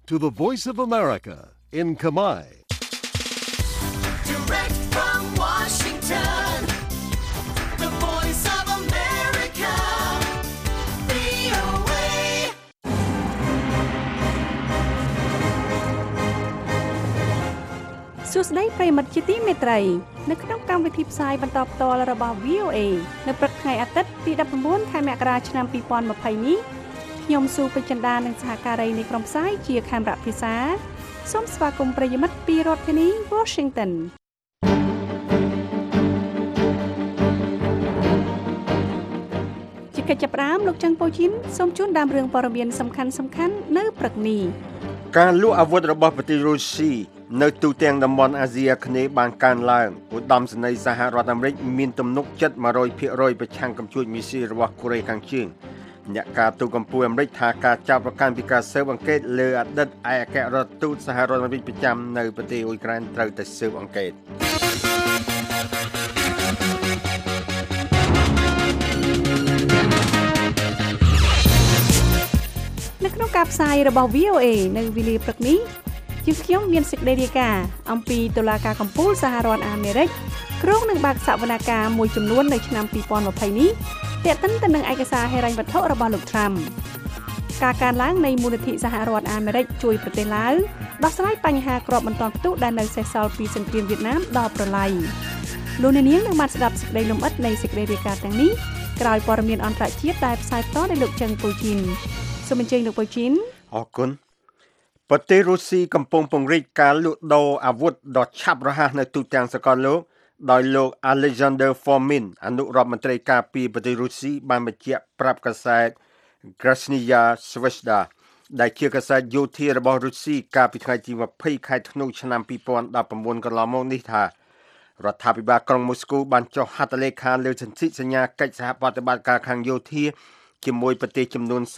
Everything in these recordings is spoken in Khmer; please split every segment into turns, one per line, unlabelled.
to the Voice of America in Khmer.
Direct from Washington, the Voice of America, VOA.
សួស្តីប្រិយមិត្តជាទីមេត្រីនៅក្នុងកម្មវិធីផ្សាយបន្តផ្ទាល់របស់ VOA នៅព្រឹកថ្ងៃអាទិត្យទី19ខែមករាឆ្នាំ2020នេះខ្ញុំស៊ូពេជ្រចិន្តានិងសហការីនៃក្រុមផ្សាយជាខេមរៈភាសាសូមស្វាគមន៍ប្រិយមិត្តពីរដ្ឋធានី Washington ជាកិច្ចចាប់ផ្ដើមលោកច័ន្ទពូជីនសូមជូនដើមរឿងព័ត៌មានសំខាន់ៗនៅព្រឹកនេះ
ការលក់អាវុធរបស់ប្រទេសរុស្ស៊ីនៅទូទាំងតំបន់អាស៊ីអាគ្នេយ៍បានកើនឡើងឧត្តមសេនីយ៍សហរដ្ឋអាមេរិកមានទំនុកចិត្ត 100% ប្រឆាំងកំជួចមីស៊ីលរបស់កូរ៉េខាងជើងអ្នកការទូតកម្ពុជាអាមេរិកថាការចាប់ប្រកាន់ពីការស៊ើបអង្កេតលើអតីតឯកអគ្គរដ្ឋទូតសហរដ្ឋអាមេរិកប្រចាំនៅប្រទេសអ៊ុយក្រែនត្រូវតែស៊ើបអង្កេត
នៅក្នុងការផ្សាយរបស់ VOA នៅវេលាព្រឹកនេះជាខ្ញុំមានសេចក្តីរាយការណ៍អំពីតុលាការកំពូលសហរដ្ឋអាមេរិកគ្រោងនឹងបើកសវនកម្មមួយចំនួននៅឆ្នាំ2020នេះទាក់ទិនទៅនឹងឯកសារហិរញ្ញវត្ថុរបស់លោក Trump ការកើនឡើងនៃមូលនិធិសហរដ្ឋអាមេរិកជួយប្រទេសឡាវដោះស្រាយបញ្ហាគ្រាប់បន្ទាល់ផ្ទុះដែលនៅសេសសល់ពីសង្គ្រាមវៀតណាមដល់ប្រឡ័យលោកអ្នកនាងនឹងបានស្ដាប់សេចក្តីលម្អិតនៃសេចក្តីរាយការណ៍ទាំងនេះក្រោយព័ត៌មានអន្តរជាតិដែលផ្សាយផ្ទាល់ដោយលោកច័ន្ទពូជីនសូមអញ្ជើញលោកពូជីន
អរគុណប្រទេសរុស្ស៊ីកំពុងពង្រីកការលក់ដូរអាវុធដ៏ឆាប់រហ័សនៅទូទាំងសកលលោកដោយលោក Alexander Fomin អនុរដ្ឋមន្ត្រីការពារប្រទេសរុស្ស៊ីបានបញ្ជាក់ប្រាប់កាសែត Grasnaya Zvezda ដែលជាកាសែតយោធារបស់រុស្ស៊ីកាលពីថ្ងៃទី20ខែធ្នូឆ្នាំ2019កន្លងមកនេះថារដ្ឋាភិបាលក្រុងមូស្គូបានចុះហត្ថលេខាលើសន្ធិសញ្ញាកិច្ចសហប្រតិបត្តិការខាងយោធាជាមួយប្រទេសចំនួន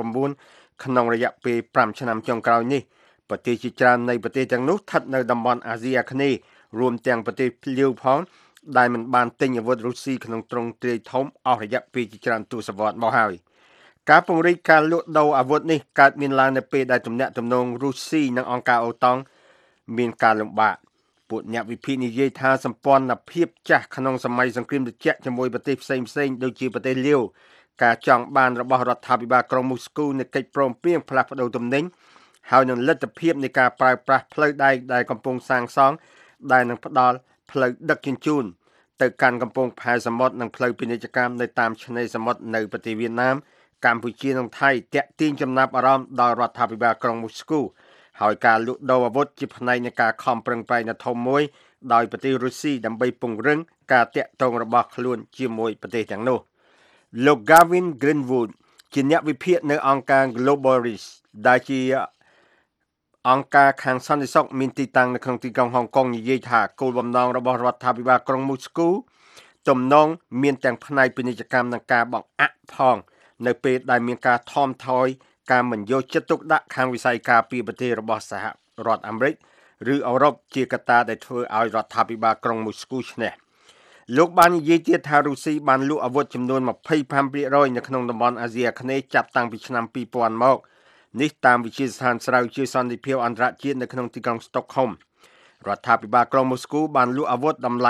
39ក្នុងរយៈពេល5ឆ្នាំចុងក្រោយនេះប្រទេសជាច្រើននៃប្រទេសទាំងនោះស្ថិតនៅតំបន់អាស៊ីអាគ្នេយ៍រួមទាំងប្រទេសភ្លាវផងដែលមិនបានទិញអាវុធរុស្ស៊ីក្នុងទ្រង់ទ្រាយធំអស់រយៈពេលជាច្រើនទសវត្សរ៍មកហើយការពង្រីកការលក់ដូរអាវុធនេះកើតមានឡើងនៅពេលដែលទំនាក់ទំនងរុស្ស៊ីនិងអង្គការអូតង់មានការលំបាកពួកអ្នកវិភាគនិយាយថាសម្ព័ន្ធភាពចាស់ក្នុងសម័យសង្គ្រាមត្រជាក់ជាមួយប្រទេសផ្សេងៗដូចជាប្រទេសលាវការចង់បានរបស់រដ្ឋាភិបាលក្រុងមូស្គូនៃកិច្ចព្រមព្រៀងផ្លាស់ប្តូរទំនិញហើយនឹងលទ្ធភាពនៃការប្រើប្រាស់ផ្លូវដែកដែលកំពុងសាងសង់ដែលនឹងផ្ដល់ផ្លូវដឹកជញ្ជូនទៅកាន់កំពង់ផែសមុទ្រនិងផ្លូវពាណិជ្ជកម្មនៅតាមឆ្នេរសមុទ្រនៅប្រទេសវៀតណាមកម្ពុជានិងថៃទាក់ទាញចំណាប់អារម្មណ៍ដល់រដ្ឋាភិបាលក្រុងមូស្គូហើយការលក់ដូរអាវុធជាផ្នែកនៃការខំប្រឹងប្រែងដ៏ធំមួយដោយប្រទេសរុស្ស៊ីដើម្បីពង្រឹងការតាក់ទងរបស់ខ្លួនជាមួយប្រទេសទាំងនោះលោក Gavin Greenwood ជាអ្នកវិភាគនៅអង្គការ Globalis ដែលជាអង្គការខាងសន្តិសុខមានទីតាំងនៅក្នុងទីក្រុងហុងកុងនិយាយថាគោលបំណងរបស់រដ្ឋាភិបាលក្រុងមូស្គូទំនងមានទាំងផ្នែកពាណិជ្ជកម្មនិងការបង្អាក់ផងនៅពេលដែលមានការថមថយការមិនយកចិត្តទុកដាក់ខាងវិស័យការពារប្រទេសរបស់សហរដ្ឋអាមេរិកឬអឺរ៉ុបជាកត្តាដែលធ្វើឲ្យរដ្ឋាភិបាលក្រុងមូស្គូឈ្នះលោកបាននិយាយទៀតថារុស្ស៊ីបានលក់អាវុធចំនួន 25% នៅក្នុងតំបន់អាស៊ីអាគ្នេយ៍ចាប់តាំងពីឆ្នាំ2000មកនេះតាមវិទ្យាស្ថានស្រាវជ្រាវសន្តិភាពអន្តរជាតិនៅក្នុងទីក្រុងស្តុកហុំរដ្ឋាភិបាលក្រុងមូស្គូបានលក់អាវុធតម្លៃ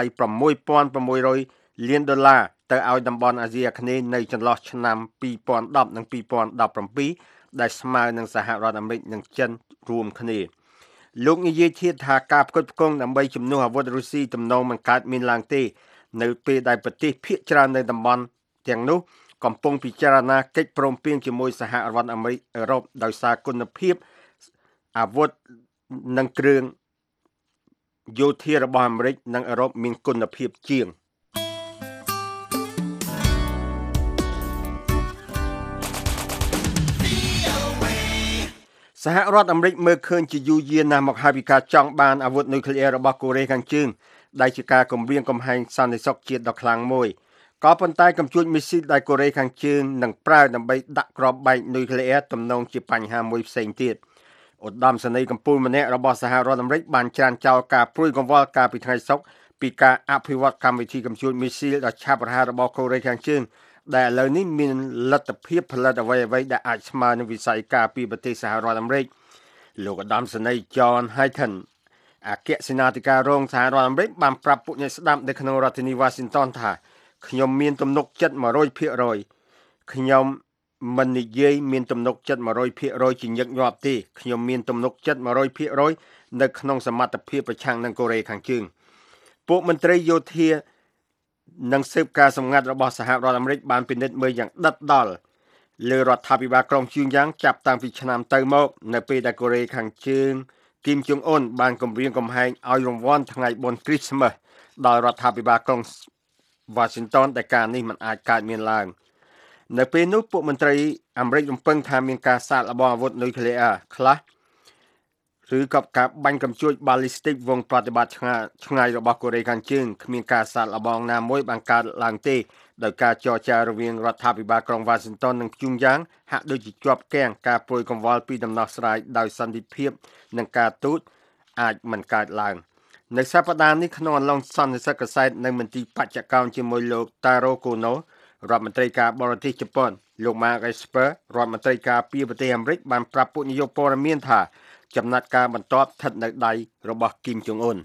$6,600 លានទៅឲ្យតំបន់អាស៊ីអាគ្នេយ៍នៅចន្លោះឆ្នាំ2010និង2017ដែលស្មើនឹងសហរដ្ឋអាមេរិកនិងចិនរួមគ្នាលោកនិយាយទៀតថាការផ្គត់ផ្គង់ដើម្បីជំនួសអាវុធរុស្ស៊ីទំនងមិនកើតមានឡើងទេនៅពេលដែលប្រទេសភាគច្រើននៅតំបន់ទាំងនោះកំពុងពិចារណាកិច្ចព្រមព្រៀងជាមួយសហរដ្ឋអាមេរិកអឺរ៉ុបដោយសារគុណភាពអាវុធនិងគ្រឿងយោធារបស់អាមេរិកនិងអឺរ៉ុបមានគុណភាពជាងសហរដ្ឋអាមេរិកមើលឃើញជាយូរយារណាស់មកហើយពីការចង់បានអាវុធនុយក្លេអ៊ែររបស់កូរ៉េខាងជើងដែលជាការគំរាមកំហែងសន្តិសុខជាតិដ៏ខ្លាំងមួយក៏ប៉ុន្តែកំជួចមីស៊ីលដែលកូរ៉េខាងជើងនឹងប្រើដើម្បីដាក់គ្រាប់បែកនុយក្លេអ៊ែរទំនងជាបញ្ហាមួយផ្សេងទៀតឧត្តមសេនីយ៍កំពូលម្នាក់របស់សហរដ្ឋអាមេរិកបានច្រានចោលការព្រួយកង្វល់កាលពីថ្ងៃសុក្រពីការអភិវឌ្ឍកម្មវិធីកំជួចមីស៊ីលដ៏ឆាប់រហ័សរបស់កូរ៉េខាងជើងដែលឥឡូវនេះមានលទ្ធភាពផលិតអ្វីៗដែលអាចស្មើនឹងវិស័យការពារប្រទេសសហរដ្ឋអាមេរិកលោកឧត្តមសេនីយ៍ John Hayton អគ្គសេនាធិការរងសហរដ្ឋអាមេរិកបានប្រាប់ពួកអ្នកស្ដាប់នៅក្នុងរដ្ឋធានី Washington ថាខ្ញុំមានទំនុកចិត្ត 100% ខ្ញុំមិននិយាយមានទំនុកចិត្ត 100% ជាញឹកញាប់ទេខ្ញុំមានទំនុកចិត្ត 100% នៅក្នុងសមត្ថភាពប្រឆាំងនឹងកូរ៉េខាងជើងពួកមន្ត្រីយោធានិងស៊ើបការសម្ងាត់របស់សហរដ្ឋអាមេរិកបានពិនិត្យមើលយ៉ាងដិតដល់លើរដ្ឋាភិបាលក្រុងព្យុងយ៉ាងចាប់តាំងពីឆ្នាំទៅមកនៅពេលដែលកូរ៉េខាងជើងគីម ជុងអ៊ុនបានគំរាមកំហែងឲ្យរង្វាន់ថ្ងៃបុណ្យគ្រីស្មាស់ដល់រដ្ឋាភិបាលក្រុង Washington ដែលការនេះមិនអាចកើតមានឡើងនៅពេលនោះពួកមន្ត្រីអាមេរិករំពឹងថាមានការសាកល្បងអាវុធនុយក្លេអ៊ែរខ្លះឬក៏ការបាញ់កាំជ្រួច ballistic វងប្រតិបត្តិឆ្ងាយរបស់កូរ៉េខាងជើងគ្មានការសាកល្បងណាមួយបានកើតឡើងទេដោយការចរចារវាងរដ្ឋាភិបាលក្រុង Washington និងព្យុងយ៉ាងហាក់ដូចជាជាប់គាំងការព្រួយកង្វល់ពីដំណោះស្រាយដោយសន្តិភាពនិងការទូតអាចមិនកើតឡើងនៅសប្តាហ៍នេះក្នុងអំឡុងសន្និសីទកសែតនៅមន្ទីរបច្ចកោណជាមួយលោក Taro Kono រដ្ឋមន្ត្រីការបរទេសជប៉ុនលោក Mark Esper រដ្ឋមន្ត្រីការពារប្រទេសអាមេរិកបានប្រាប់ពួកនាយកព័ត៌មានថាចំណាត់ការបន្ទាប់ស្ថិតនៅដៃរបស់គីម ជុងអ៊ុន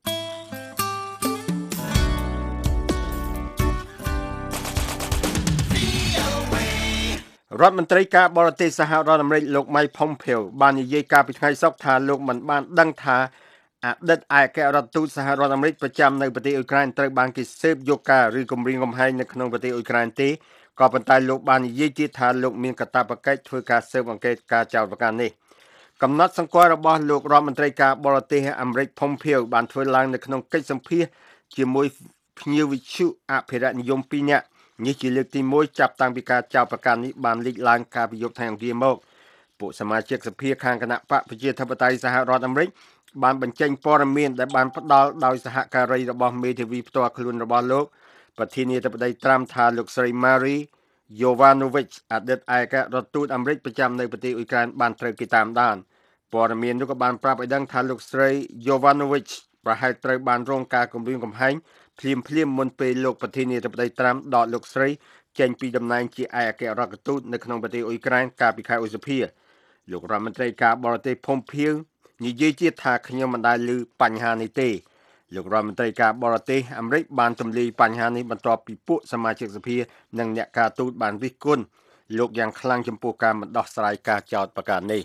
រដ្ឋមន្ត្រីការបរទេសសហរដ្ឋអាមេរិកលោក Mike Pompeo បាននិយាយកាលពីថ្ងៃសុក្រថាលោកមិនបានដឹងថាអតីតឯកអគ្គរដ្ឋទូតសហរដ្ឋអាមេរិកប្រចាំនៅប្រទេសអ៊ុយក្រែនត្រូវបានគេស៊ើបយកការឬគំរាមកំហែងនៅក្នុងប្រទេសអ៊ុយក្រែនទេក៏ប៉ុន្តែលោកបាននិយាយទៀតថាលោកមានកាតព្វកិច្ចធ្វើការស៊ើបអង្កេតការចោទប្រកាន់នេះកំណត់សម្គាល់របស់លោករដ្ឋមន្ត្រីការបរទេសអាមេរិក Pompeo បានធ្វើឡើងនៅក្នុងកិច្ចសម្ភាសន៍ជាមួយភ្ញៀវវិទ្យុអភិរក្សនិយម2នាក់នេះជាលើកទី1ចាប់តាំងពីការចោទប្រកាន់នេះបានលេចឡើងកាលពីយប់ថ្ងៃអង្គារមកពួកសមាជិកសភាខាងគណៈបកប្រជាធិបតេយ្យសហរដ្ឋអាមេរិកបានបញ្ចេញព័ត៌មានដែលបានផ្ដល់ដោយសហការីរបស់មេធាវីផ្ទាល់ខ្លួនរបស់លោកប្រធានាធិបតីត្រាំថាលោកស្រី Marie Yovanovitch អតីតឯកអគ្គរដ្ឋទូតអាមេរិកប្រចាំនៅប្រទេសអ៊ុយក្រែនបានត្រូវគេតាមដានព័ត៌មាននោះក៏បានប្រាប់ឲ្យដឹងថាលោកស្រី Yovanovitch ប្រហែលត្រូវបានរងការគំរាមកំហែងភ្លាមមុនពេលលោកប្រធានាធិបតីត្រាំដកលោកស្រីចេញពីតំណែងជាឯកអគ្គរដ្ឋទូតនៅក្នុងប្រទេសអ៊ុយក្រែនកាលពីខែឧសភាលោករដ្ឋមន្ត្រីការបរទេស Pompeo និយាយទៀតថាខ្ញុំមិនដែលឮបញ្ហានេះទេលោករដ្ឋមន្ត្រីការបរទេសអាមេរិកបានទម្លាយបញ្ហានេះបន្ទាប់ពីពួកសមាជិកសភានិងអ្នកការទូតបានរិះគន់លោកយ៉ាងខ្លាំងចំពោះការមិនដោះស្រាយការចោទប្រកាន់នេះ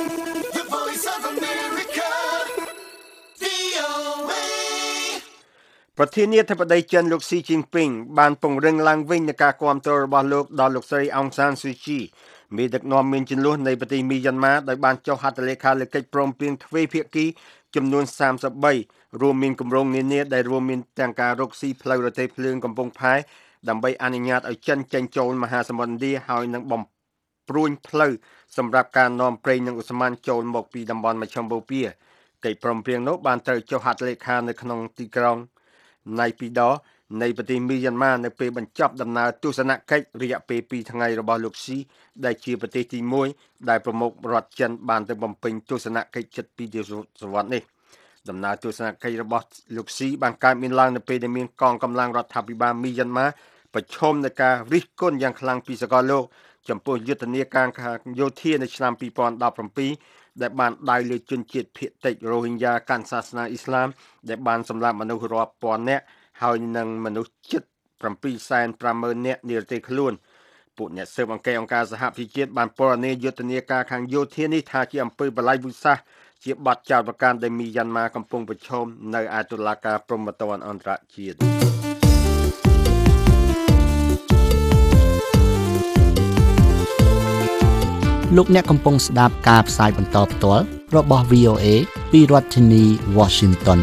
ប្រធានាធិបតីចិនលោកស៊ីជីនពីងបានពង្រឹងឡើងវិញនូវការគាំទ្ររបស់លោកដល់លោកស្រីអុងសានស៊ូជីមេដឹកនាំមានជម្លោះនៃប្រទេសមីយ៉ាន់ម៉ាដោយបានចុះហត្ថលេខាលើកិច្ចព្រមព្រៀងទ្វេភាគីចំនួន33រួមមានគម្រោងនានាដែលរួមមានទាំងការរកស៊ីផ្លូវរទេះភ្លើងកំពង់ផែដើម្បីអនុញ្ញាតឲ្យចិនចេញចូលមហាសមុទ្រឥណ្ឌាហើយនឹងបំព្រួញផ្លូវសម្រាប់ការនាំប្រេងនិងឧស្ម័នចូលមកពីតំបន់មជ្ឈមបូព៌ាកិច្ចព្រមព្រៀងនោះបានត្រូវចុះហត្ថលេខានៅក្នុងទីក្រុងណៃពីដោនៃប្រទេសមីយ៉ាន់ម៉ានៅពេលបញ្ចប់ដំណើរទស្សនកិច្ចរយៈពេល2ថ្ងៃរបស់លោកស៊ីដែលជាប្រទេសទី1ដែលប្រមុខរដ្ឋចិនបានទៅបំពេញទស្សនកិច្ចជិត2ទសវត្សរ៍នេះដំណើរទស្សនកិច្ចរបស់លោកស៊ីបានកើតមានឡើងនៅពេលដែលមានកងកម្លាំងរដ្ឋាភិបាលមីយ៉ាន់ម៉ាប្រឈមនឹងការរិះគន់យ៉ាងខ្លាំងពីសកលលោកចំពោះយុទ្ធនាការយោធានៅឆ្នាំ2017ដែលបានដៅលើជនជាតិភាគតិចរ៉ូហិញយ៉ាកាន់សាសនាអ៊ីស្លាមដែលបានសម្លាប់មនុស្សរាប់ពាន់នាក់ហើយនឹងមនុស្សជិត 750,000 នាក់និរទេសខ្លួនពួកអ្នកស៊ើបអង្កេតអង្គការសហប្រជាជាតិបានពណ៌នាយុទ្ធនាការខាងយោធានេះថាជាអំពើបល្ល័ង្កវិសាសជាបទចោទប្រកាន់ដែលមីយ៉ាន់ម៉ាកំពុងប្រឈមនៅឯតុលាការព្រហ្មទណ្ឌអន្តរជាតិ
លោកអ្នកកំពុងស្ដាប់ការផ្សាយបន្តផ្ទាល់របស់ VOA ពីរដ្ឋធានី Washington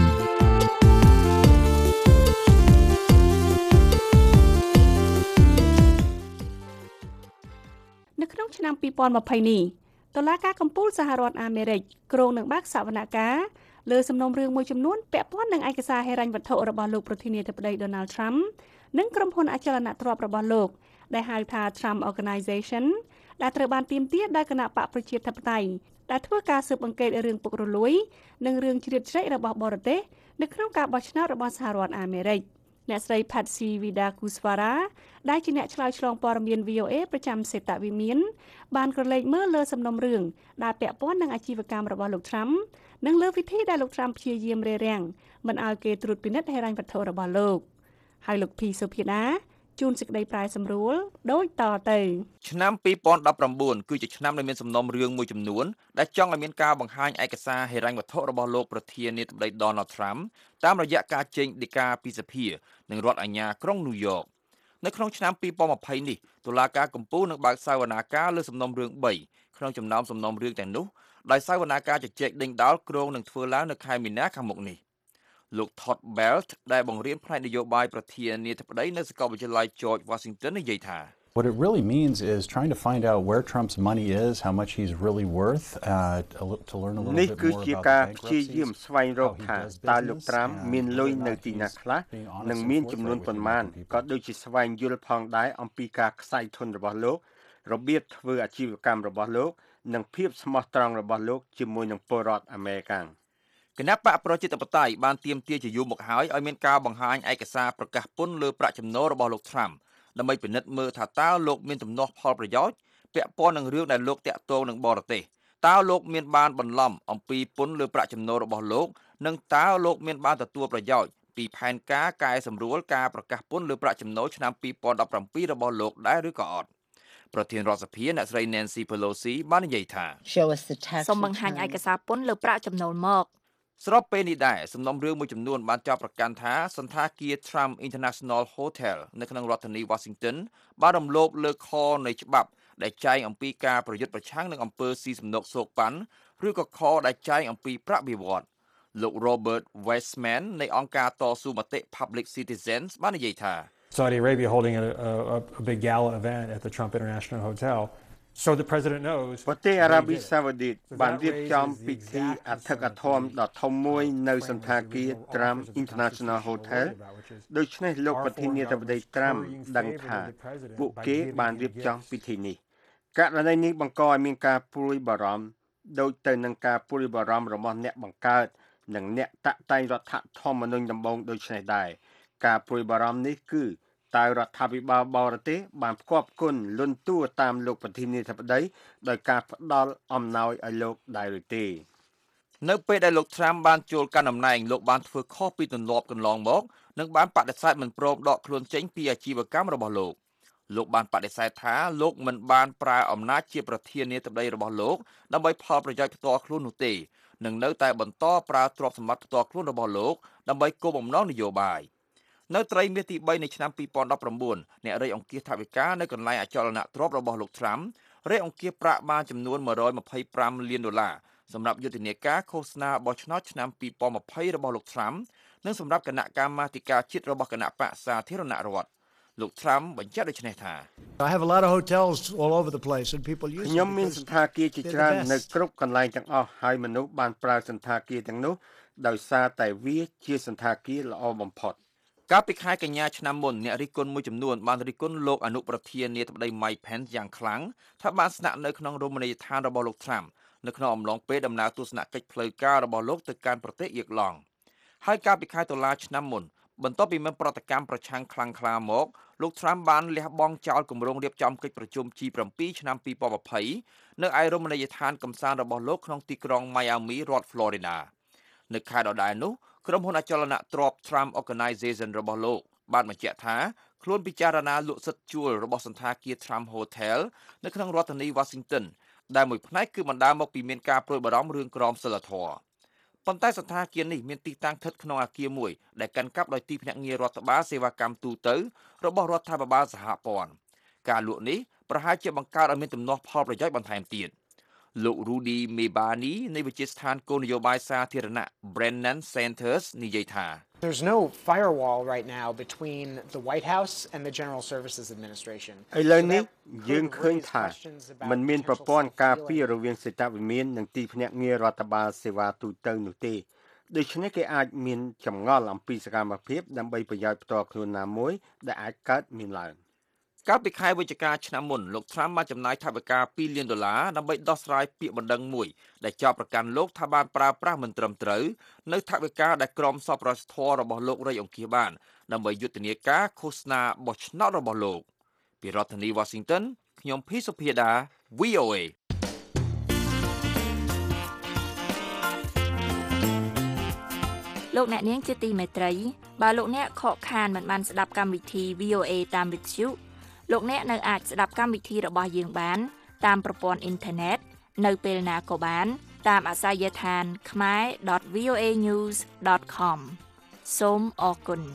នៅក្នុងឆ្នាំ2020នេះតុលាការកំពូលសហរដ្ឋអាមេរិកគ្រោងនឹងបើកសវនកម្មលើសំណុំរឿងមួយចំនួនពាក់ព័ន្ធនឹងឯកសារហិរញ្ញវត្ថុរបស់លោកប្រធានាធិបតី Donald Trump និងក្រុមហ៊ុនអចលនទ្រព្យរបស់លោកដែលហៅថា Trump Organization ដែលត្រូវបានទាមទារដោយគណៈបកប្រជាធិបតេយ្យដែលធ្វើការស៊ើបអង្កេតរឿងពុករលួយនិងរឿងជ្រៀតជ្រែករបស់បរទេសនៅក្នុងការបោះឆ្នោតរបស់សហរដ្ឋអាមេរិកអ្នកស្រី Patsy Widakuswara ដែលជាអ្នកឆ្លើយឆ្លងព័ត៌មាន VOA ប្រចាំសេតវិមានបានក្រឡេកមើលលើសំណុំរឿងដែលពាក់ព័ន្ធនឹងអាជីវកម្មរបស់លោក Trump និងលើវិធីដែលលោក Trump ព្យាយាមរារាំងមិនឲ្យគេត្រួតពិនិត្យហិរញ្ញវត្ថុរបស់លោកហើយលោក P សុភាដាជួនសេចក្តីប្រែសម្រួលដូចតទៅ
ឆ្នាំ2019គឺជាឆ្នាំដែលមានសំណុំរឿងមួយចំនួនដែលចង់ឲ្យមានការបង្ហាញឯកសារហិរញ្ញវត្ថុរបស់លោកប្រធានាធិបតី Donald Trump តាមរយៈការចេញដីកាពីសភានិងរដ្ឋអាជ្ញាក្រុង New York នៅក្នុងឆ្នាំ2020នេះតុលាការកំពូលនឹងបើកសវនាការលើសំណុំរឿង3ក្នុងចំណោមសំណុំរឿងទាំងនោះដោយសវនាការជជែកដេញដោលគ្រោងនឹងធ្វើឡើងនៅខែមីនាខាងមុខនេះលោក Todd Belt ដែលបង្រៀនផ្នែកនយោបាយប្រធានាធិបតីនៅសាកលវិទ្យាល័យ George Washington និយាយថា
What it really means is trying to find out where Trump's money is, how much he's really worth, to learn a little bit more about the
នេះគឺជាការព្យាយាមស្វែងរកថាតើលោក Trump មានលុយនៅទីណាខ្លះនិងមានចំនួនប៉ុន្មានក៏ដូចជាស្វែងយល់ផងដែរអំពីការខ្សែធនរបស់លោករបៀបធ្វើអាជីវកម្មរបស់លោកនិងភាពស្មោះត្រង់របស់លោកជាមួយនឹងពលរដ្ឋអាមេរិក
គណៈបកប្រជាធិបតេយ្យបានទាមទារជាយូរមកហើយឲ្យមានការបង្ហាញឯកសារប្រកាសពន្ធលើប្រាក់ចំណូលរបស់លោក Trump ដើម្បីពិនិត្យមើលថាតើលោកមានទំនាស់ផលប្រយោជន៍ពាក់ព័ន្ធនឹងរឿងដែលលោកតាក់ទងនឹងបរទេសតើលោកមានបានបន្លំអំពីពន្ធលើប្រាក់ចំណូលរបស់លោកនិងតើលោកមានបានទទួលប្រយោជន៍ពីផែនការកែសម្រួលការប្រកាសពន្ធលើប្រាក់ចំណូលឆ្នាំ2017របស់លោកដែរឬក៏អត់ប្រធានរដ្ឋសភាអ្នកស្រី Nancy Pelosi បាននិយាយថា
សូមបង្ហាញឯកសារពន្ធលើប្រាក់ចំណូលមក
ស្របពេលនេះដែរសំណុំរឿងមួយចំនួនបានចាប់ប្រកាន់ថាសន្តាគារ Trump International Hotel នៅក្នុងរដ្ឋធានី Washington បានរំលោភលើខនៃច្បាប់ដែលចែងអំពីការប្រយុទ្ធប្រឆាំងនឹងអំពើស៊ីសំណុកសោកប៉ាន់ឬក៏ខដែលចែងអំពីប្រាក់បៀវត្សលោក Robert Weissman នៃអង្គការតស៊ូមតិ Public Citizens បាននិយាយថា
Saudi Arabia holding a big gala event at the Trump International Hotel So the president knows
ប្រទេសអារ៉ាប៊ីសាអូឌីតបានរៀបចំពិធីអធិកអធមដ៏ធំមួយនៅសន្តាគារ Trump International Hotel ដូច្នេះលោកប្រធានាធិបតី Trump ដឹងថាពួកគេបានរៀបចំពិធីនេះករណីនេះបង្កឲ្យមានការព្រួយបារម្ភដូចទៅនឹងការព្រួយបារម្ភរបស់អ្នកបង្កើតនិងអ្នកតាក់តែងរដ្ឋធម្មនុញ្ញដំបូងដូចនេះដែរការព្រួយបារម្ភនេះគឺតើរដ្ឋាភិបាលបរទេសបានផ្គប់គុណលន់តួតាមលោកប្រធានាធិបតីដោយការផ្ដល់អំណោយឲ្យលោកដែរឬទេ
នៅពេលដែលលោក Trump បានចូលកាន់តំណែងលោកបានធ្វើខុសពីទម្លាប់កន្លងមកនិងបានបដិសេធមិនព្រមដកខ្លួនចេញពីអាជីវកម្មរបស់លោកបានបដិសេធថាលោកមិនបានប្រើអំណាចជាប្រធានាធិបតីរបស់លោកដើម្បីផលប្រយោជន៍ផ្ទាល់ខ្លួននោះទេនឹងនៅតែបន្តប្រើទ្រព្យសម្បត្តិផ្ទាល់ខ្លួនរបស់លោកដើម្បីគោលបំណងនយោបាយនៅត្រីមាសទី3នៃឆ្នាំ2019អ្នករៃអង្គាសថវិកានៅកន្លែងអចលនទ្រព្យរបស់លោក Trump រៃអង្គាសប្រាក់បានចំនួន$125 លានសម្រាប់យុទ្ធនាការឃោសនាបោះឆ្នោតឆ្នាំ2020របស់លោក Trump និងសម្រាប់គណៈកម្មាធិការជាតិរបស់គណៈបក្សសាធារណរដ្ឋលោក Trump បញ្ជាក់ដូចនេះថា
I have a lot of hotels all over the place and people use
ខ្ញុំមានសន្តាគារជាច្រើននៅគ្រប់កន្លែងទាំងអស់ហើយមនុស្សបានប្រើសន្តាគារទាំងនោះដោយសារតែវាជាសន្តាគារល្អបំផុត
កាលពីខែកញ្ញាឆ្នាំមុនអ្នករិះគន់មួយចំនួនបានរិះគន់លោកអនុប្រធានាធិបតី Mike Pence យ៉ាងខ្លាំងថាបានស្នាក់នៅក្នុងរមណីយដ្ឋានរបស់លោក Trump នៅក្នុងអំឡុងពេលដំណើរទស្សនកិច្ចផ្លូវការរបស់លោកទៅកាន់ប្រទេសអៀរឡង់ហើយកាលពីខែតុលាឆ្នាំមុនបន្ទាប់ពីមានប្រតិកម្មប្រឆាំងខ្លាំងក្លាមកលោក Trump បានលះបង់ចោលគម្រោងរៀបចំកិច្ចប្រជុំ G7 ឆ្នាំ2020នៅឯរមណីយដ្ឋានកំសាន្តរបស់លោកក្នុងទីក្រុង Miami រដ្ឋ Florida នៅខែដដែលនោះក្រុមហ៊ុនអចលនទ្រព្យ Trump Organization របស់លោកបានបញ្ជាក់ថាខ្លួនពិចារណាលក់សិទ្ធិជួលរបស់សន្តាគារ Trump Hotel នៅក្នុងរដ្ឋធានី Washington ដែលមួយផ្នែកគឺបណ្ដាលមកពីមានការព្រួយបារម្ភរឿងក្រមសីលធម៌ប៉ុន្តែសន្តាគារនេះមានទីតាំងស្ថិតក្នុងអគារមួយដែលកាន់កាប់ដោយទីភ្នាក់ងាររដ្ឋបាលសេវាកម្មទូទៅរបស់រដ្ឋាភិបាលសហព័ន្ធការលក់នេះប្រហែលជាបង្កើតឲ្យមានទំនាស់ផលប្រយោជន៍បន្ថែមទៀតលោក Rudy Mebani នៃវិទ្យាស្ថានគោលនយោបាយសាធារណៈ Brennan Centers និយាយថា
There's no firewall right now between the White House and the General Services Administration.
ឥឡូវនេះយើងឃើញថាมันមានប្រព័ន្ធការពាររវាងសេតវិមាននិងទីភ្នាក់ងាររដ្ឋបាលសេវាទូទៅនោះទេដូច្នេះគេអាចមានចម្ងល់អំពីសកម្មភាពដើម្បីប្រយោជន៍ផ្ទាល់ខ្លួនណាមួយដែលអាចកើតមានឡើង
កាលពីខែវិច្ឆិកាឆ្នាំមុនលោក Trump បានចំណាយថវិកា$2 លានដើម្បីដោះស្រាយពាក្យបណ្ដឹងមួយដែលចោទប្រកាន់លោកថាបានប្រើប្រាស់មិនត្រឹមត្រូវនៅថវិកាដែលក្រមសប្បុរសធម៌របស់លោករៃអង្គាសបានដើម្បីយុទ្ធនាការឃោសនាបោះឆ្នោតរបស់លោកពីរដ្ឋធានី Washington ខ្ញុំភីសុភាដា VOA
លោកអ្នកនាងជាទីមេត្រីបើលោកអ្នកខកខានមិនបានស្ដាប់កម្មវិធី VOA តាមវិទ្យុលោកអ្នកនៅអាចស្ដាប់កម្មវិធីរបស់យើងបានតាមប្រព័ន្ធអ៊ីនធឺណិតនៅពេលណាក៏បានតាមអាសយដ្ឋាន khmer.voanews.com សូមអរគុណ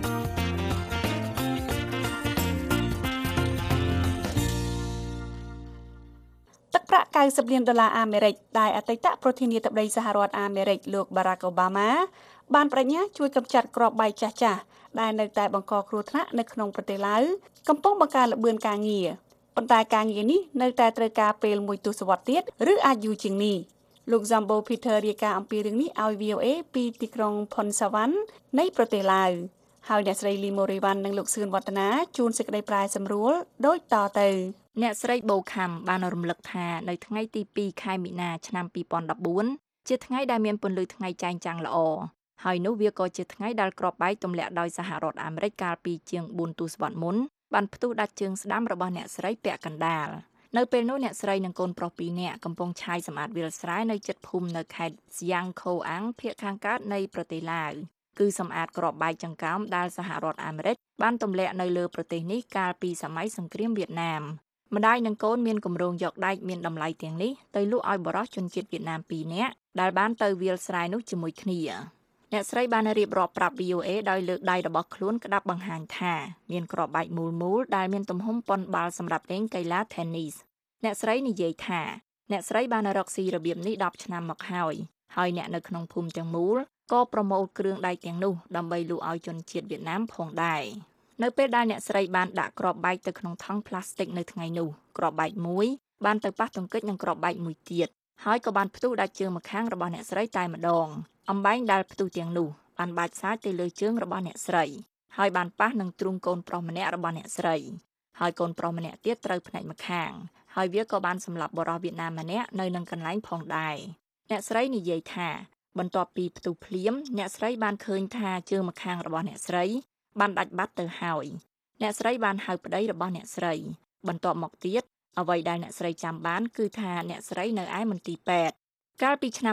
ទឹកប្រាក់$90 លានអាមេរិកដែលអតីតប្រធានាធិបតីសហរដ្ឋអាមេរិកលោក Barack Obama បានបញ្ញាជួយកម្ចាត់គ្រាប់បែកចាស់ៗដែលនៅតែបង្កគ្រោះថ្នាក់នៅក្នុងប្រទេសឡាវកំពុងបង្កើនល្បឿនការងារប៉ុន្តែការងារនេះនៅតែត្រូវការពេលមួយទសវត្សរ៍ទៀតឬអាចយូរជាងនេះលោក Zambo Peter រាយការណ៍អំពីរឿងនេះឲ្យ VOA ពីទីក្រុង Phonsavan នៃប្រទេសឡាវហើយអ្នកស្រី Limo Rivan និងលោកសឿនវឌ្ឍនាជួនសេចក្តីប្រាយសម្រួលដូចតទៅ
អ្នកស្រីបូខាំបានរំលឹកថានៅថ្ងៃទី2ខែមីនាឆ្នាំ2014ជាថ្ងៃដែលមានពន្លឺថ្ងៃចែងចាំងល្អហើយនោះវាក៏ជាថ្ងៃដែលគ្រាប់បែកទម្លាក់ដោយសហរដ្ឋអាមេរិកកាលពីជាង4ទសវត្សរ៍មុនបានផ្ទុះដាច់ជើងស្ដាំរបស់អ្នកស្រីពាក់កណ្ដាលនៅពេលនោះអ្នកស្រីនិងកូនប្រុស2នាក់កំពុងឆាយសម្អាតវាលស្រែនៅជិតភូមិនៅខេត្ត Siang Khoang ភាគខាងកើតនៃប្រទេសឡាវគឺសម្អាតគ្រាប់បែកចង្កោមដែលសហរដ្ឋអាមេរិកបានទម្លាក់នៅលើប្រទេសនេះកាលពីសម័យសង្គ្រាមវៀតណាមម្ដាយនិងកូនមានគម្រោងយកដែកមានតម្លៃទាំងនេះទៅលក់ឲ្យបរិសុទ្ធជនជាតិវៀតណាម2នាក់ដែលបានទៅវាលស្រែនោះជាមួយគ្នាអ្នកស្រីបានរៀបរាប់ប្រាប់ VOA ដោយលើកដៃរបស់ខ្លួនក្តាប់បង្ហាញថាមានគ្រាប់បែកមូលដែលមានទំហំប៉ុនបាល់សម្រាប់លេងកីឡា Tennis អ្នកស្រីនិយាយថាអ្នកស្រីបានរកស៊ីរបៀបនេះ10ឆ្នាំមកហើយអ្នកនៅក្នុងភូមិទាំងមូលក៏ប្រមូលគ្រឿងដែកទាំងនោះដើម្បីលក់ឲ្យជនជាតិវៀតណាមផងដែរនៅពេលដែលអ្នកស្រីបានដាក់គ្រាប់បែកទៅក្នុងថង់ប្លាស្ទិកនៅថ្ងៃនោះគ្រាប់បែកមួយបានទៅប៉ះទង្គិចនឹងគ្រាប់បែកមួយទៀតហើយក៏បានផ្ទុះដាច់ជើងម្ខាងរបស់អ្នកស្រីតែម្ដងអំបែងដែលផ្ទុះទាំងនោះបានបាចសាចទៅលើជើងរបស់អ្នកស្រីហើយបានប៉ះនឹងទ្រូងកូនប្រុសម្នាក់របស់អ្នកស្រីហើយកូនប្រុសម្នាក់ទៀតត្រូវភ្នែកម្ខាងហើយវាក៏បានសម្លាប់បុរសវៀតណាមម្នាក់នៅនឹងកន្លែងផងដែរអ្នកស្រីនិយាយថាបន្ទាប់ពីផ្ទុះភ្លាមអ្នកស្រីបានឃើញថាជើងម្ខាងរបស់អ្នកស្រីបានដាច់បាត់ទៅហើយអ្នកស្រីបានហៅប្តីរបស់អ្នកស្រីបន្ទាប់មកទៀតអ្វីដែលអ្នកស្រីចាំបានគឺថាអ្នកស្រីនៅឯមន្ទីរពេទ្យកាលពីឆ្នាំ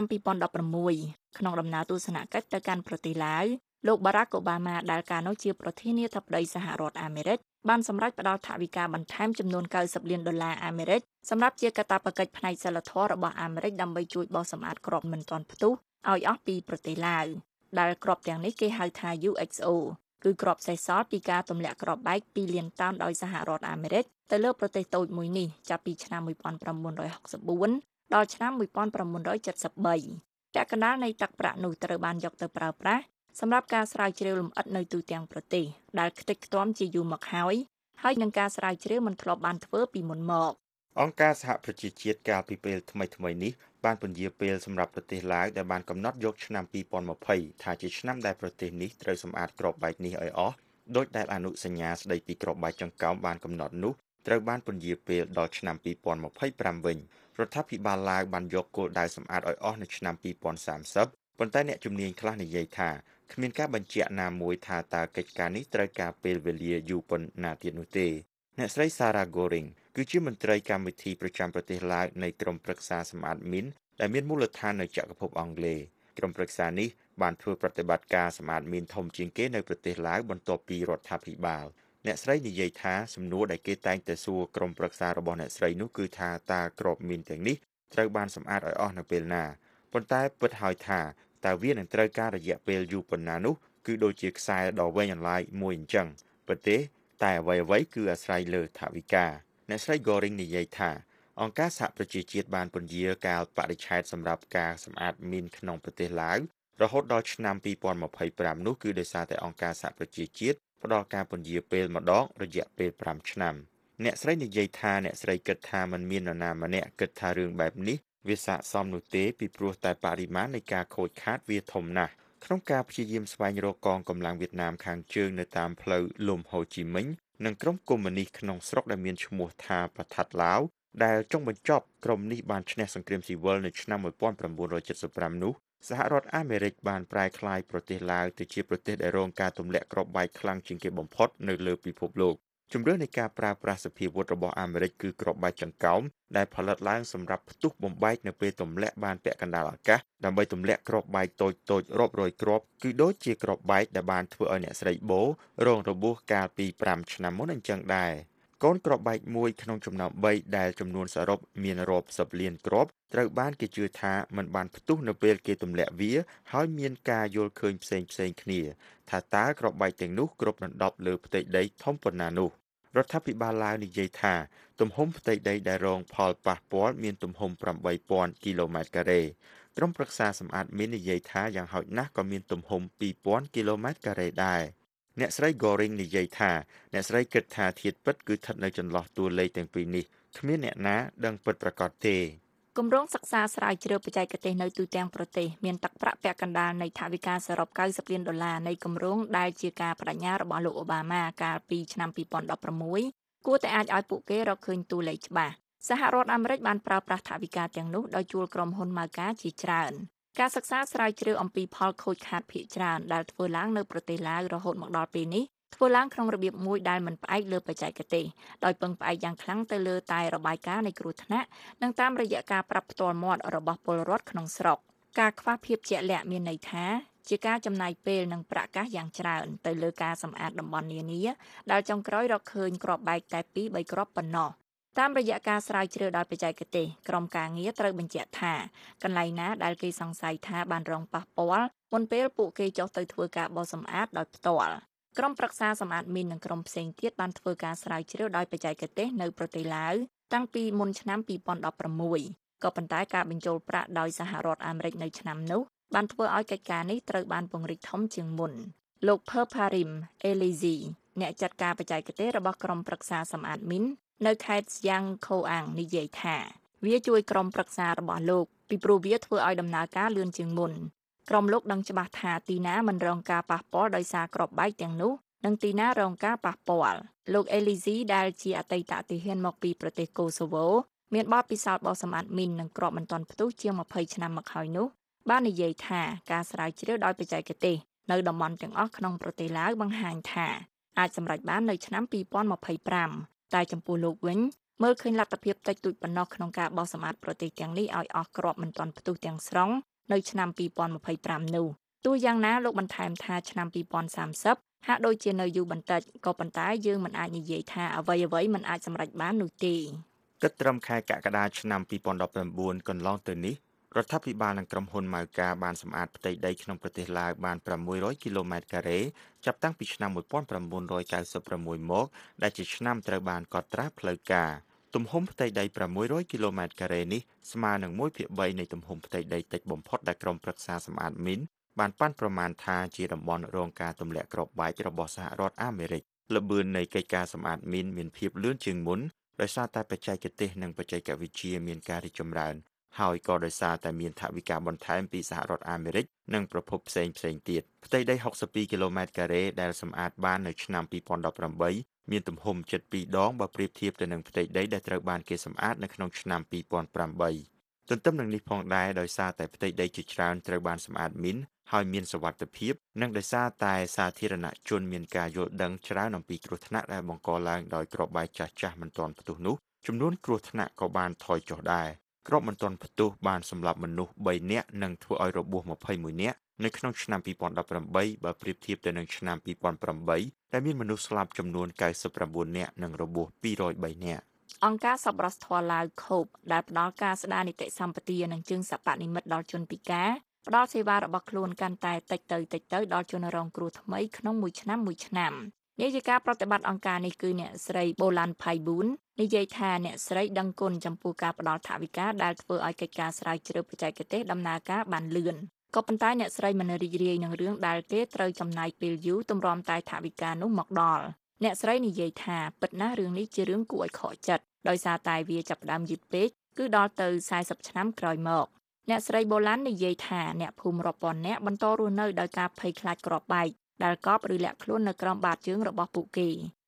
2016ក្នុងដំណើរទស្សនកិច្ចទៅកាន់ប្រទេសឡាវលោក Barack Obama ដែលកាលនោះជាប្រធានាធិបតីសហរដ្ឋអាមេរិកបានសម្រេចផ្តល់ថវិកាបន្ថែមចំនួន$90 លានអាមេរិកសម្រាប់ជាកាតព្វកិច្ចផ្នែកសីលធម៌របស់អាមេរិកដើម្បីជួយបោសសម្អាតគ្រាប់មិនទាន់ផ្ទុះឲ្យអស់ពីប្រទេសឡាវដែលគ្រាប់ទាំងនេះគេហៅថា UXO គឺគ្រាប់សេសសល់ពីការទម្លាក់គ្រាប់បែក2លានតោនដោយសហរដ្ឋអាមេរិកទៅលើប្រទេសតូចមួយនេះចាប់ពីឆ្នាំ1964ដល់ឆ្នាំ1973ពាក់កណ្ដាលនៃទឹកប្រាក់នោះត្រូវបានយកទៅប្រើប្រាស់សម្រាប់ការស្រាវជ្រាវលម្អិតនៅទូទាំងប្រទេសដែលខ្ទេចខ្ទាំជាយូរមកហើយនឹងការស្រាវជ្រាវមិនធ្លាប់បានធ្វើពីមុនមក
អង្គការសហប្រជាជាតិកាលពីពេលថ្មីនេះបានពន្យាពេលសម្រាប់ប្រទេសឡាវដែលបានកំណត់យកឆ្នាំ2020ថាជាឆ្នាំដែលប្រទេសនេះត្រូវសម្អាតគ្រាប់បែកនេះឲ្យអស់ដោយដែលអនុសញ្ញាស្តីពីគ្រាប់បែកចង្កោមបានកំណត់នោះត្រូវបានពន្យាពេលដល់ឆ្នាំ2025វិញរដ្ឋាភិបាលឡាវបានយកគោលដៅសម្អាតឲ្យអស់នៅឆ្នាំ2030ប៉ុន្តែអ្នកជំនាញខ្លះនិយាយថាគ្មានការបញ្ជាក់ណាមួយថាតើកិច្ចការនេះត្រូវការពេលវេលាយូរប៉ុណ្ណាទៀតនោះទេអ្នកស្រី Sarah Goring គឺជាមន្ត្រីកម្មវិធីប្រចាំប្រទេសឡាវនៃក្រុមប្រឹក្សាសម្អាតមីនដែលមានមូលដ្ឋាននៅចក្រភពអង់គ្លេសក្រុមប្រឹក្សានេះបានធ្វើប្រតិបត្តិការសម្អាតមីនធំជាងគេនៅប្រទេសឡាវបន្ទាប់ពីរដ្ឋាភិបាលអ្នកស្រីនិយាយថាសំណួរដែលគេតែងតែសួរក្រុមប្រឹក្សារបស់អ្នកស្រីនោះគឺថាតើគ្រាប់មីនទាំងនេះត្រូវបានសម្អាតឲ្យអស់នៅពេលណាប៉ុន្តែពិតហើយថាតើវានឹងត្រូវការរយៈពេលយូរប៉ុណ្ណានោះគឺដូចជាខ្សែដ៏វែងអន្លាយមួយអញ្ចឹងប៉ុន្តែអ្វីគឺអាស្រ័យលើថវិកាអ្នកស្រី Goring និយាយថាអង្គការសហប្រជាជាតិបានពន្យាកាលបរិច្ឆេទសម្រាប់ការសម្អាតមីនក្នុងប្រទេសឡាវរហូតដល់ឆ្នាំ2025នោះគឺដោយសារតែអង្គការសហប្រជាជាតិផ្ដល់ការពន្យាពេលម្ដងរយៈពេល5ឆ្នាំអ្នកស្រីនិយាយថាអ្នកស្រីគិតថាមិនមាននរណាម្នាក់គិតថារឿងបែបនេះវាស័ក្តិសមនោះទេពីព្រោះតែបរិមាណនៃការខូចខាតវាធំណាស់ក្នុងការព្យាយាមស្វែងរកកងកម្លាំងវៀតណាមខាងជើងនៅតាមផ្លូវលំហូជីមិញ
និងក្រុមកុម្មុយនីសក្នុងស្រុកដែលមានឈ្មោះថាប្រថាត់ឡាវដែលចុងបញ្ចប់ក្រុមនេះបានឈ្នះសង្គ្រាមស៊ីវិលនៅឆ្នាំ1975នោះសហរដ្ឋអាមេរិកបានប្រែក្លាយប្រទេសឡាវទៅជាប្រទេសដែលរងការទម្លាក់គ្រាប់បែកខ្លាំងជាងគេបំផុតនៅលើពិភពលោកជំរឿននៃការប្រើប្រាស់សភាវុធរបស់អាមេរិកគឺគ្រាប់បែកចង្កោមដែលផលិតឡើងសម្រាប់ផ្ទុះបំបែកនៅពេលទម្លាក់បានពាក់កណ្ដាលអាកាសដើម្បីទម្លាក់គ្រាប់បែកតូចៗរាប់រយគ្រាប់គឺដូចជាគ្រាប់បែកដែលបានធ្វើឲ្យអ្នកស្រីបូរងរបួសកាលពី5ឆ្នាំមុនអញ្ចឹងដែរកូនគ្រាប់បែកមួយក្នុងចំណោម3ដែលចំនួនសរុបមានរាប់សិបលានគ្រាប់ត្រូវបានគេជឿថាมันបានផ្ទុះនៅពេលគេទម្លាក់វាហើយមានការយល់ឃើញផ្សេងៗគ្នាថាតើគ្រាប់បែកទាំងនោះគ្របដណ្ដប់លើផ្ទៃដីធំប៉ុណ្ណានោះរដ្ឋាភិបាលឡាវនិយាយថាទំហំផ្ទៃដីដែលរងផលប៉ះពាល់មានទំហំ 8,000 គីឡូម៉ែត្រការ៉េក្រុមប្រឹក្សាសម្អាតមីននិយាយថាយ៉ាងហោចណាស់ក៏មានទំហំ 2,000 គីឡូម៉ែត្រការ៉េដែរអ្នកស្រី Goring និយាយថាអ្នកស្រីគិតថាធាតុពិតគឺស្ថិតនៅចន្លោះតួលេខទាំងពីរនេះគ្មានអ្នកណាដឹងពិតប្រាកដទេ
គម្រោងសិក្សាស្រាវជ្រាវបច្ចេកទេសនៅទូទាំងប្រទេសមានទឹកប្រាក់ពាក់កណ្ដាលនៃថវិកាសរុប$90 លាននៃគម្រោងដែលជាការបដិញ្ញារបស់លោកអូបាម៉ាកាលពីឆ្នាំ2016គួរតែអាចឲ្យពួកគេរកឃើញតួលេខច្បាស់សហរដ្ឋអាមេរិកបានប្រើប្រាស់ថវិកាទាំងនោះដោយជួលក្រុមហ៊ុនម៉ៅកាជាច្រើនការសិក្សាស្រាវជ្រាវអំពីផលខូចខាតភាគច្រើនដែលធ្វើឡើងនៅប្រទេសឡាវរហូតមកដល់ពេលនេះធ្វើឡើងក្នុងរបៀបមួយដែលមិនផ្អែកលើបច្ចេកទេសដោយពឹងផ្អែកយ៉ាងខ្លាំងទៅលើតែរបាយការណ៍នៃគ្រោះថ្នាក់និងតាមរយៈការប្រាប់ផ្ទាល់មាត់របស់ពលរដ្ឋក្នុងស្រុកការខ្វះភាពជាក់លាក់មានន័យថាជាការចំណាយពេលនិងប្រាក់កាសយ៉ាងច្រើនទៅលើការសម្អាតតំបន់នានាដែលចុងក្រោយរកឃើញគ្រាប់បែកតែ 2-3 គ្រាប់ប៉ុណ្ណោះតាមរយៈការស្រាវជ្រាវដោយបច្ចេកទេសក្រុមការងារត្រូវបញ្ជាក់ថាកន្លែងណាដែលគេសង្ស័យថាបានរងប៉ះពាល់មុនពេលពួកគេចុះទៅធ្វើការបោសសម្អាតដោយផ្ទាល់ក្រុមប្រឹក្សាសម្អាតមីននិងក្រុមផ្សេងទៀតបានធ្វើការស្រាវជ្រាវដោយបច្ចេកទេសនៅប្រទេសឡាវតាំងពីមុនឆ្នាំ2016ក៏ប៉ុន្តែការបញ្ចូលប្រាក់ដោយសហរដ្ឋអាមេរិកនៅឆ្នាំនោះបានធ្វើឲ្យកិច្ចការនេះត្រូវបានពង្រីកធំជាងមុនលោក Perparim Elizi អ្នកចាត់ការបច្ចេកទេសរបស់ក្រុមប្រឹក្សាសម្អាតមីននៅខេត្តយ៉ាងខូអាំងនិយាយថាវាជួយក្រុមប្រឹក្សារបស់លោកពីព្រោះវាធ្វើឲ្យដំណើរការលឿនជាងមុនក្រុមលោកដឹងច្បាស់ថាទីណាមិនរងការប៉ះពាល់ដោយសារគ្រាប់បែកទាំងនោះនិងទីណារងការប៉ះពាល់លោក Elizi ដែលជាអតីតទាហានមកពីប្រទេសកូសូវូមានបទពិសោធន៍បោសសម្អាតមីននិងគ្រាប់មិនទាន់ផ្ទុះជាង20ឆ្នាំមកហើយនោះបាននិយាយថាការស្រាវជ្រាវដោយបច្ចេកទេសនៅតំបន់ទាំងអស់ក្នុងប្រទេសឡាវបង្ហាញថាអាចសម្រេចបាននៅឆ្នាំ2025តែចំពោះលោកវិញមើលឃើញលទ្ធភាពតិចតួចប៉ុណ្ណោះក្នុងការបោសសម្អាតប្រទេសទាំងនេះឲ្យអស់គ្រាប់មិនទាន់ផ្ទុះទាំងស្រុងនៅឆ្នាំ2025នោះទោះយ៉ាងណាលោកបន្ថែមថាឆ្នាំ2030ហាក់ដូចជានៅយូរបន្តិចក៏ប៉ុន្តែយើងមិនអាចនិយាយថាអ្វីៗមិនអាចសម្រេចបាននោះទេ
គិតត្រឹមខែកក្កដាឆ្នាំ2019កន្លងទៅនេះរដ្ឋាភិបាលនិងក្រុមហ៊ុនម៉ៅកាបានសម្អាតផ្ទៃដីក្នុងប្រទេសឡាវបាន600គីឡូម៉ែត្រការ៉េចាប់តាំងពីឆ្នាំ1996មកដែលជាឆ្នាំត្រូវបានកត់ត្រាផ្លូវការទំហំផ្ទៃដី600គីឡូម៉ែត្រការ៉េនេះស្មើនឹង 1/3 នៃទំហំផ្ទៃដីតិចបំផុតដែលក្រុមប្រឹក្សាសម្អាតមីនបានប៉ាន់ប្រមាណថាជាតំបន់រងការទម្លាក់គ្រាប់បែករបស់សហរដ្ឋអាមេរិកល្បឿននៃកិច្ចការសម្អាតមីនមានភាពលឿនជាងមុនដោយសារតែបច្ចេកទេសនិងបច្ចេកវិទ្យាមានការរីកចម្រើនហើយក៏ដោយសារតែមានថវិកាបន្ថែមពីសហរដ្ឋអាមេរិកនិងប្រភពផ្សេងទៀតផ្ទៃដី62គីឡូម៉ែត្រការ៉េដែលសម្អាតបាននៅឆ្នាំ2018មានទំហំជិត2ដងបើប្រៀបធៀបទៅនឹងផ្ទៃដីដែលត្រូវបានគេសម្អាតនៅក្នុងឆ្នាំ2008ទន្ទឹមនឹងនេះផងដែរដោយសារតែផ្ទៃដីជាច្រើនត្រូវបានសម្អាតមីនហើយមានសុវត្ថិភាពនិងដោយសារតែសាធារណជនមានការយល់ដឹងច្រើនអំពីគ្រោះថ្នាក់ដែលបង្កឡើងដោយគ្រាប់បែកចាស់ៗមិនទាន់ផ្ទុះនោះចំនួនគ្រោះថ្នាក់ក៏បានថយចុះដែរគ្រាប់មិនទាន់ផ្ទុះបានសម្លាប់មនុស្ស3នាក់និងធ្វើឲ្យរបួស21នាក់នៅក្នុងឆ្នាំ2018បើប្រៀបធៀបទៅនឹងឆ្នាំ2008ដែលមានមនុស្សស្លាប់ចំនួន99នាក់និងរបួស203នាក់
អង្គការសប្បុរសធម៌ឡាវខូបដែលផ្ដល់ការស្ដារនីតិសម្បទានិងជើងសប្បនិមិត្តដល់ជនពិការផ្ដល់សេវារបស់ខ្លួនកាន់តែតិចទៅដល់ជនរងគ្រោះថ្មីក្នុងមួយឆ្នាំនាយិកាប្រតិបត្តិអង្គការនេះគឺអ្នកស្រីបូឡាន់ផៃប៊ូននិយាយថាអ្នកស្រីដឹងគុណចំពោះការផ្ដល់ថវិកាដែលធ្វើឲ្យកិច្ចការស្រាវជ្រាវបច្ចេកទេសដំណើរការបានលឿនក៏ប៉ុន្តែអ្នកស្រីមិនរីករាយនឹងរឿងដែលគេត្រូវចំណាយពេលយូរទម្រាំតែថវិកានោះមកដល់អ្នកស្រីនិយាយថាពិតណាស់រឿងនេះជារឿងគួរឲ្យខកចិត្តដោយសារតែវាចាប់ផ្ដើមយឺតពេកគឺដល់ទៅ40ឆ្នាំក្រោយមកអ្នកស្រីបូឡាន់និយាយថាអ្នកភូមិរាប់ពាន់នាក់បន្តរស់នៅដោយការភ័យខ្លាចគ្រាប់បែកដែលកប់ឬលាក់ខ្លួននៅក្រោមបាតជើងរបស់ពួកគេ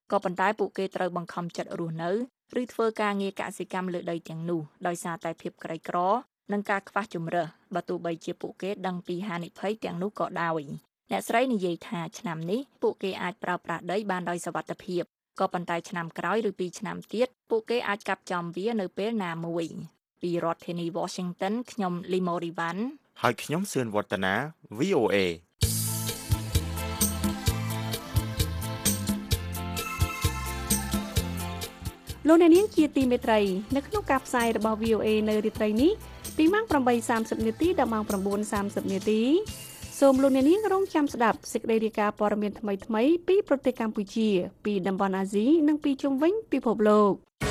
ក៏ប៉ុន្តែពួកគេត្រូវបង្ខំចិត្តរស់នៅឬធ្វើការងារកសិកម្មលើដីទាំងនោះដោយសារតែភាពក្រីក្រនិងការខ្វះជម្រើសបើទោះបីជាពួកគេដឹងពីហានិភ័យទាំងនោះក៏ដោយអ្នកស្រីនិយាយថាឆ្នាំនេះពួកគេអាចប្រើប្រាស់ដីបានដោយសុវត្ថិភាពក៏ប៉ុន្តែឆ្នាំក្រោយឬ2ឆ្នាំទៀតពួកគេអាចកាប់ចំវានៅពេលណាមួយពីរដ្ឋធានី Washington ខ្ញុំលីម៉ូរីវ៉ាន់
ហើយខ្ញុំសឿនវឌ្ឍនា VOA
លោកអ្នកនាងជាទីមេត្រីនៅក្នុងការផ្សាយរបស់ VOA នៅរាត្រីនេះពីម៉ោង 8:30 នាទីដល់ម៉ោង 9:30 នាទីសូមលោកអ្នកនាងរងចាំស្ដាប់សេចក្តីរាយការណ៍ព័ត៌មានថ្មីៗពីប្រទេសកម្ពុជាពីតំបន់អាស៊ីនិងពីជុំវិញពិភពលោក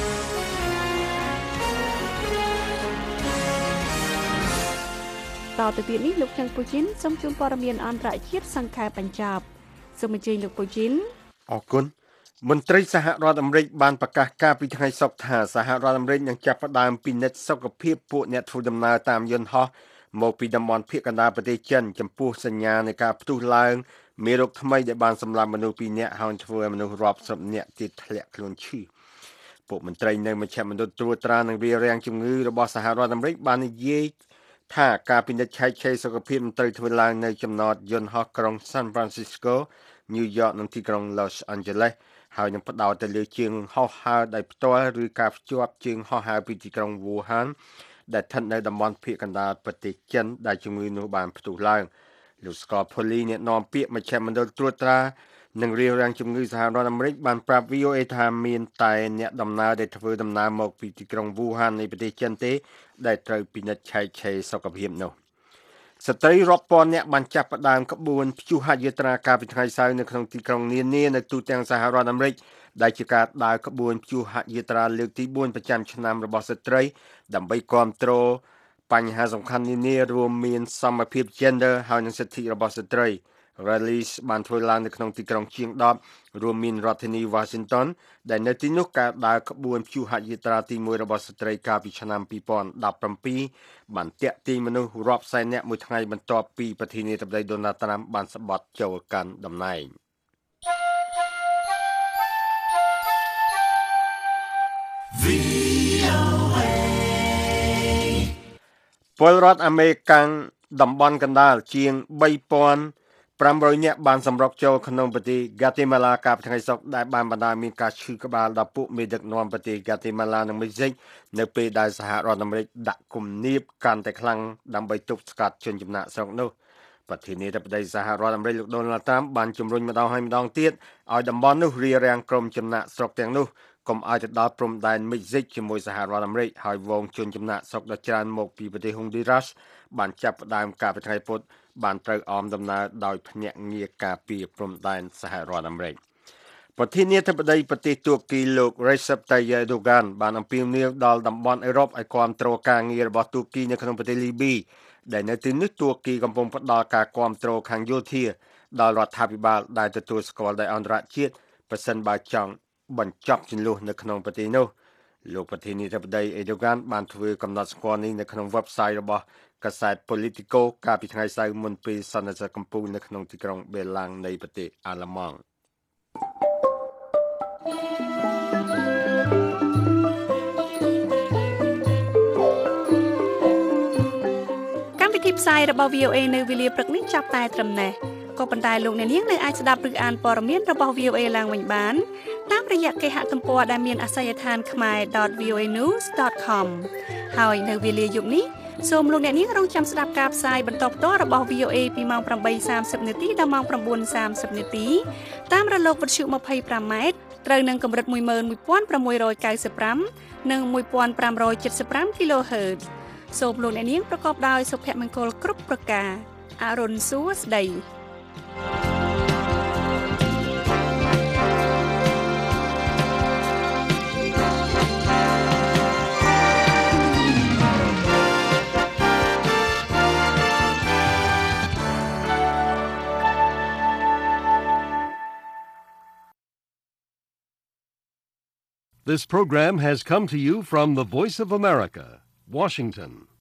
តទៅទៀតនេះលោកច័ន្ទពូជីនសូមជូនព័ត៌មានអន្តរជាតិសង្ខេបបញ្ចប់សូមអញ្ជើញលោកពូជីន
អរគុណមន្ត្រីសហរដ្ឋអាមេរិកបានប្រកាសការពីថ្ងៃសុក្រថាសហរដ្ឋអាមេរិកនឹងចាប់ផ្ដើមពិនិត្យសុខភាពពួកអ្នកធ្វើដំណើរតាមយន្តហោះមកពីតំបន់ភាគកណ្ដាលប្រទេសចិនចំពោះសញ្ញានៃការផ្ទុះឡើងមេរោគថ្មីដែលបានសម្លាប់មនុស្ស2នាក់ហើយធ្វើឲ្យមនុស្សរាប់សិបនាក់ទៀតធ្លាក់ខ្លួនឈឺពួកមន្ត្រីនៅមជ្ឈមណ្ឌលត្រួតត្រានិងរារាំងជំងឺរបស់សហរដ្ឋអាមេរិកបាននិយាយថាការពិនិត្យឆែកឆេរសុខភាពមិនត្រូវធ្វើឡើងនៅចំណតយន្តហោះក្រុង San Francisco, New York និងទីក្រុង Los Angeles ហើយនឹងផ្ដោតទៅលើជើងហោះហើរដោយផ្ទាល់ឬការភ្ជាប់ជើងហោះហើរពីទីក្រុង Wuhan ដែលស្ថិតនៅតំបន់ភាគកណ្ដាលប្រទេសចិនដែលជំងឺនោះបានផ្ទុះឡើងលោក Scott Pelley អ្នកនាំពាក្យមជ្ឈមណ្ឌលត្រួតត្រានិងរារាំងជំងឺសហរដ្ឋអាមេរិកបានប្រាប់ VOA ថាមានតែអ្នកដំណើរដែលធ្វើដំណើរមកពីទីក្រុង Wuhan នៃប្រទេសចិនទេដែលត្រូវពិនិត្យឆែកឆេរសុខភាពនោះស្ត្រីរាប់ពាន់នាក់បានចាប់ផ្ដើមក្បួនព្យុហយាត្រាកាលពីថ្ងៃសៅរ៍នៅក្នុងទីក្រុងនានានៅទូទាំងសហរដ្ឋអាមេរិកដែលជាការដើរក្បួនព្យុហយាត្រាលើកទី4ប្រចាំឆ្នាំរបស់ស្ត្រីដើម្បីគាំទ្របញ្ហាសំខាន់នានារួមមានសមភាព gender ហើយនិងសិទ្ធិរបស់ស្ត្រី Rallies បានធ្វើឡើងនៅក្នុងទីក្រុងជាង10រួមមានរដ្ឋធានី Washington ដែលនៅទីនោះការដើរក្បួនព្យុហយាត្រាទី1របស់ស្ត្រីកាលពីឆ្នាំ2017បានទាក់ទាញមនុស្សរាប់សែននាក់មួយថ្ងៃបន្ទាប់ពីប្រធានាធិបតី Donald Trump បានស្បត់ចូលកាន់តំណែងពលរដ្ឋអាមេរិកតំបន់កណ្ដាលជាង 3,500 នាក់បានសម្រុកចូលក្នុងប្រទេស Guatemala កាលពីថ្ងៃសុក្រដែលបានបណ្ដាលមានការឈឺក្បាលដល់ពួកមេដឹកនាំប្រទេស Guatemala និងមេស៊ីកនៅពេលដែលសហរដ្ឋអាមេរិកដាក់គំនាបកាន់តែខ្លាំងដើម្បីទប់ស្កាត់ជនចំណាក់ស្រុកនោះប្រធានាធិបតីសហរដ្ឋអាមេរិកលោក Donald Trump បានជំរុញម្ដងហើយម្ដងទៀតឲ្យតំបន់នោះរារាំងក្រុមចំណាក់ស្រុកទាំងនោះកុំឲ្យទៅដល់ព្រំដែនមិចស៊ិកជាមួយសហរដ្ឋអាមេរិកហើយវងជនចំណាក់ស្រុកដ៏ច្រើនមកពីប្រទេស Honduras បានចាប់ផ្ដើមការពីថ្ងៃពុធបានត្រូវអមដំណើរដោយភ្នាក់ងារការពារព្រំដែនសហរដ្ឋអាមេរិកប្រធានាធិបតីប្រទេសទួរគីលោក Recep Tayyip Erdogan បានអំពាវនាវដល់តំបន់អឺរ៉ុបឲ្យគាំទ្រការងាររបស់ទួរគីនៅក្នុងប្រទេសលីប៊ីដែលនៅទីនេះទួរគីកំពុងផ្ដល់ការគាំទ្រខាងយោធាដល់រដ្ឋាភិបាលដែលទទួលស្គាល់ដោយអន្តរជាតិប្រសិនបើចង់បញ្ចប់ជម្លោះនៅក្នុងប្រទេសនោះលោកប្រធានាធិបតី Erdogan បានធ្វើកំណត់ស្គាល់នេះនៅក្នុង website របស់កាសែត Politico កាលពីថ្ងៃសៅរ៍មុនពេលសន្និសីទកំពូលនៅក្នុងទីក្រុង Berlin នៃប្រទេសអាល្លឺម៉ង់
កម្មវិធីផ្សាយរបស់ VOA នៅវេលាព្រឹកនេះចាប់តែត្រឹមនេះក៏ប៉ុន្តែលោកអ្នកនាងនៅអាចស្ដាប់ឬអានព័ត៌មានរបស់ VOA ឡើងវិញបានតាមរយៈគេហទំព័រដែលមានអាសយដ្ឋាន khmer.voanews.com ហើយនៅវេលាយប់នេះសូមលោកអ្នកនាងរងចាំស្ដាប់ការផ្សាយបន្តផ្ទាល់របស់ VOA ពីម៉ោង 8:30 នាទីដល់ម៉ោង 9:30 នាទីតាមរលកវិទ្យុ 25 ម៉ែត្រត្រូវនឹងកម្រិត 11695 និង 1575 kHz សូមលោកអ្នកនាងប្រកបដោយសុភមង្គលគ្រប់ប្រការអរុនសួស្ដី
This program has come to you from the Voice of America, Washington.